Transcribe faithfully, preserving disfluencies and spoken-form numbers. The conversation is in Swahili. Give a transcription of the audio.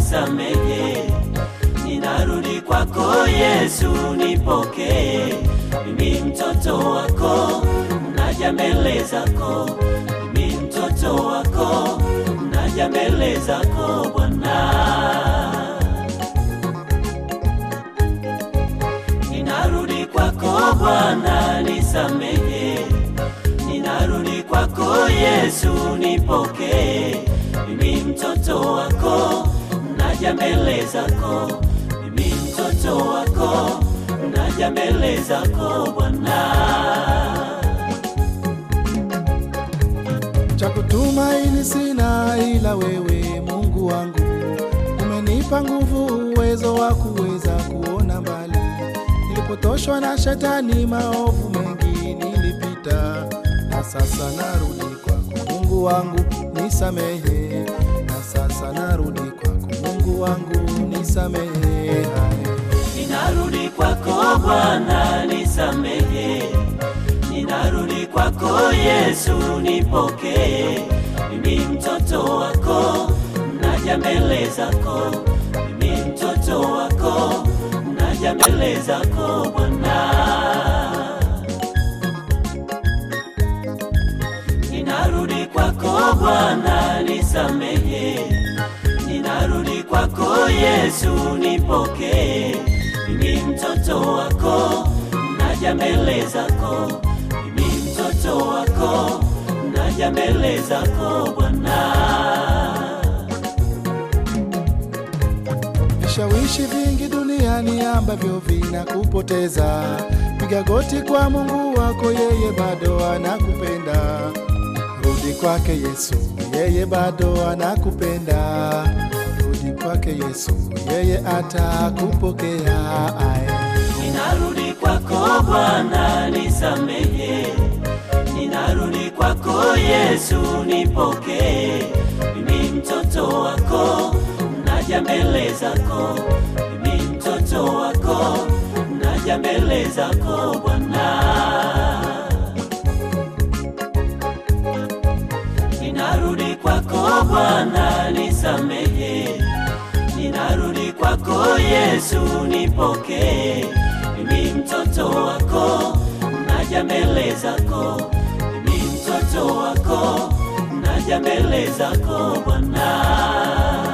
nisamehe. Ninarudi kwako Yesu, nipokee. Mimi mtoto wako, naja mbele zako. Mimi mtoto wako, naja mbele zako Bwana. Ninarudi kwako Bwana, nisamehe. Ninarudi kwako Yesu, nipokee. Mimi mtoto wako, naja mbele zako. Mimi mtoto wako, naja mbele zako Bwana. Cha kutumaini sina ila wewe Mungu wangu. Umenipa nguvu, uwezo wa kuweza kuona mbali. Nilipotoshwa na shetani, maovu mengi nilipita. Na sasa narudi kwako Mungu wangu, nisamehe. Na sasa narudi kwako Mungu wangu, nisamehe. Ninarudi kwako Bwana, nisamehe. Ninarudi kwako Yesu, nipokee. Mimi mtoto wako, naja mbele zako. Mimi mtoto wako, naja mbele zako Bwana. Ninarudi kwako Bwana, nisamehe. Ninarudi kwako Yesu, nipokee. Mimi mtoto wako, naja mbele zako. Mimi mtoto wako, naja mbele zako Bwana. Vishawishi vingi duniani ambavyo vinakupoteza. Piga goti kwa Mungu wako, yeye bado anakupenda. Rudi kwake Yesu, yeye bado anakupenda. Rudi kwake Yesu, yeye atakupokea. Ninarudi kwako Bwana, nisamehe. Ninarudi kwako Yesu, nipokee. Mimi mtoto wako, naja mbele zako. Mimi mtoto wako, naja mbele zako Bwana. Ninarudi kwako Bwana, nisamehe. Ninarudi kwako Yesu, nipokee. Mimi mtoto wako, naja mbele zako. Mimi mtoto wako, naja mbele zako Bwana.